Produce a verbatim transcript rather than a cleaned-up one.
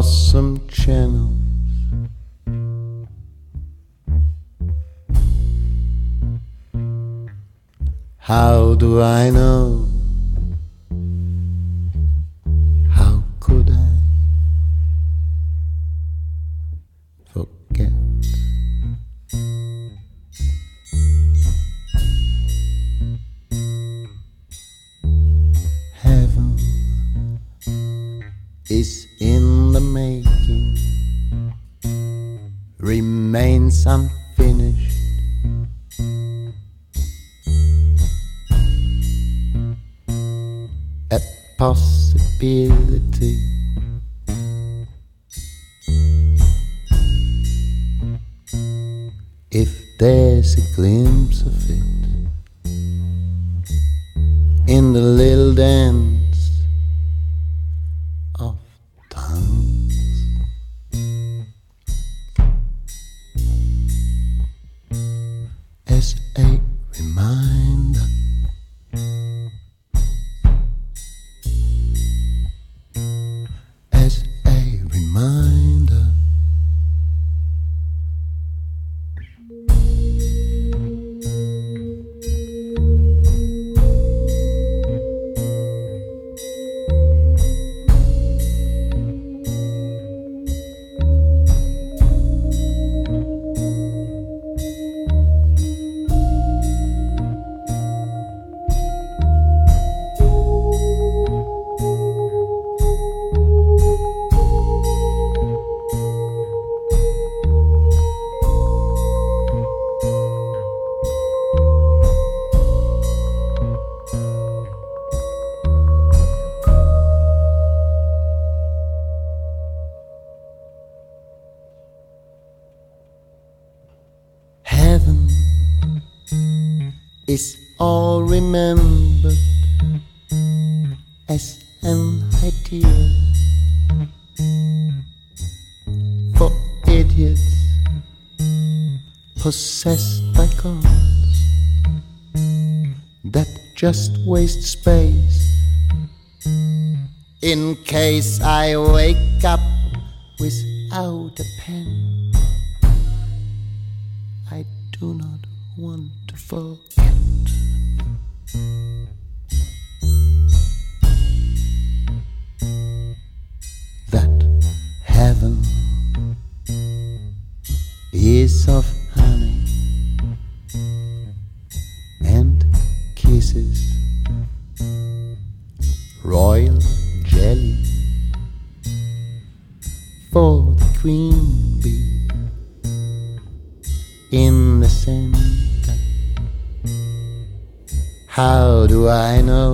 blossom channels. How do I know? How could I forget? Heaven is in the making, remains unfinished. A possibility. If there's a glimpse of it in the little dance of tongues, as a reminder, as a reminder. Heaven is all remembered as an idea for idiots possessed by gods that just waste space. In case I wake up without a pen, I do not want to forget that heaven is of honey and kisses, royal jelly for the queen bee. In the center, how do I know